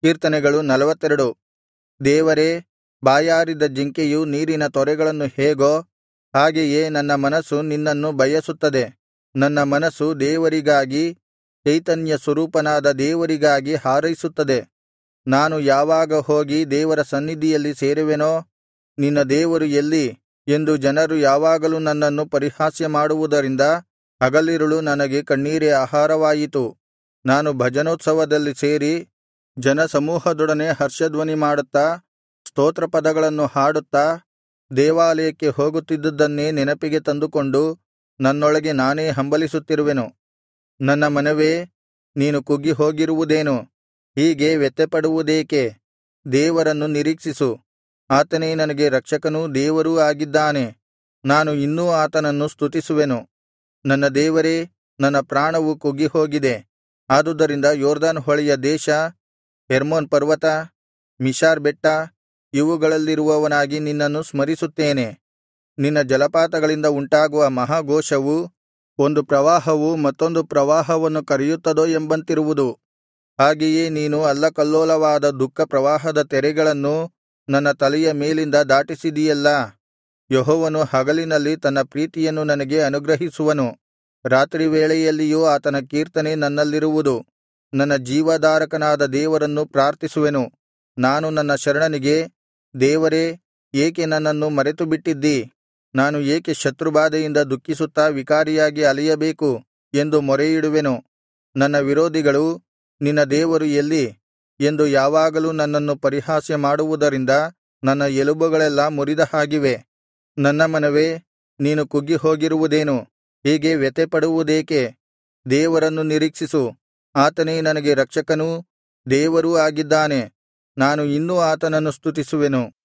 ಕೀರ್ತನೆಗಳು 42. ದೇವರೇ, ಬಾಯಾರಿದ ಜಿಂಕೆಯು ನೀರಿನ ತೊರೆಗಳನ್ನು ಹೇಗೋ ಹಾಗೆಯೇ ನನ್ನ ಮನಸ್ಸು ನಿನ್ನನ್ನು ಬಯಸುತ್ತದೆ. ನನ್ನ ಮನಸ್ಸು ದೇವರಿಗಾಗಿ, ಚೈತನ್ಯ ಸ್ವರೂಪನಾದ ದೇವರಿಗಾಗಿ ಹಾರೈಸುತ್ತದೆ. ನಾನು ಯಾವಾಗ ಹೋಗಿ ದೇವರ ಸನ್ನಿಧಿಯಲ್ಲಿ ಸೇರುವೆನೋ, ನಿನ್ನ ದೇವರು ಎಲ್ಲಿ ಎಂದು ಜನರು ಯಾವಾಗಲೂ ನನ್ನನ್ನು ಪರಿಹಾಸ್ಯ ಮಾಡುವುದರಿಂದ ಹಗಲಿರುಳು ನನಗೆ ಕಣ್ಣೀರೇ ಆಹಾರವಾಯಿತು. ನಾನು ಭಜನೋತ್ಸವದಲ್ಲಿ ಸೇರಿ ಜನಸಮೂಹದೊಡನೆ ಹರ್ಷಧ್ವನಿ ಮಾಡುತ್ತಾ, ಸ್ತೋತ್ರಪದಗಳನ್ನು ಹಾಡುತ್ತಾ ದೇವಾಲಯಕ್ಕೆ ಹೋಗುತ್ತಿದ್ದುದನ್ನೇ ನೆನಪಿಗೆ ತಂದುಕೊಂಡು ನನ್ನೊಳಗೆ ನಾನೇ ಹಂಬಲಿಸುತ್ತಿರುವೆನು. ನನ್ನ ಮನವೇ, ನೀನು ಕುಗ್ಗಿ ಹೋಗಿರುವುದೇನು? ಹೀಗೆ ವ್ಯಥೆಪಡುವುದೇಕೆ? ದೇವರನ್ನು ನಿರೀಕ್ಷಿಸು. ಆತನೇ ನನಗೆ ರಕ್ಷಕನೂ ದೇವರೂ ಆಗಿದ್ದಾನೆ. ನಾನು ಇನ್ನೂ ಆತನನ್ನು ಸ್ತುತಿಸುವೆನು. ನನ್ನ ದೇವರೇ, ನನ್ನ ಪ್ರಾಣವು ಕುಗ್ಗಿಹೋಗಿದೆ. ಆದುದರಿಂದ ಯೊರ್ದನ್ ಹೊಳೆಯ ದೇಶ, ಹೆರ್ಮೋನ್ ಪರ್ವತ, ಮಿಷಾರ್ ಬೆಟ್ಟ ಇವುಗಳಲ್ಲಿರುವವನಾಗಿ ನಿನ್ನನ್ನು ಸ್ಮರಿಸುತ್ತೇನೆ. ನಿನ್ನ ಜಲಪಾತಗಳಿಂದ ಉಂಟಾಗುವ ಮಹಾಘೋಷವು ಒಂದು ಪ್ರವಾಹವು ಮತ್ತೊಂದು ಪ್ರವಾಹವನ್ನು ಕರೆಯುತ್ತದೋ ಎಂಬಂತಿರುವುದು. ಹಾಗೆಯೇ ನೀನು ಅಲ್ಲಕಲ್ಲೋಲವಾದ ದುಃಖ ಪ್ರವಾಹದ ತೆರೆಗಳನ್ನು ನನ್ನ ತಲೆಯ ಮೇಲಿಂದ ದಾಟಿಸಿದಿಯಲ್ಲಾ. ಯೆಹೋವನು ಹಗಲಿನಲ್ಲಿ ತನ್ನ ಪ್ರೀತಿಯನ್ನು ನನಗೆ ಅನುಗ್ರಹಿಸುವನು. ರಾತ್ರಿ ವೇಳೆಯಲ್ಲಿಯೂ ಆತನ ಕೀರ್ತನೆ ನನ್ನಲ್ಲಿರುವುದು. ನನ್ನ ಜೀವಧಾರಕನಾದ ದೇವರನ್ನು ಪ್ರಾರ್ಥಿಸುವೆನು. ನಾನು ನನ್ನ ಶರಣನಿಗೆ, ದೇವರೇ, ಏಕೆ ನನ್ನನ್ನು ಮರೆತುಬಿಟ್ಟಿದ್ದೀ? ನಾನು ಏಕೆ ಶತ್ರುಬಾಧೆಯಿಂದ ದುಃಖಿಸುತ್ತಾ ವಿಕಾರಿಯಾಗಿ ಅಲೆಯಬೇಕು ಎಂದು ಮೊರೆಯಿಡುವೆನು. ನನ್ನ ವಿರೋಧಿಗಳು, ನಿನ್ನ ದೇವರು ಎಲ್ಲಿ ಎಂದು ಯಾವಾಗಲೂ ನನ್ನನ್ನು ಪರಿಹಾಸ್ಯ ಮಾಡುವುದರಿಂದ ನನ್ನ ಎಲುಬುಗಳೆಲ್ಲಾ ಮುರಿದ ಹಾಗಿವೆ. ನನ್ನ ಮನವೇ, ನೀನು ಕುಗ್ಗಿ ಹೋಗಿರುವುದೇನು? ಹೀಗೆ ವ್ಯಥೆಪಡುವುದೇಕೆ? ದೇವರನ್ನು ನಿರೀಕ್ಷಿಸು. ಆತನೇ ನನಗೆ ರಕ್ಷಕನೂ ದೇವರೂ ಆಗಿದ್ದಾನೆ. ನಾನು ಇನ್ನೂ ಆತನನ್ನು ಸ್ತುತಿಸುವೆನು.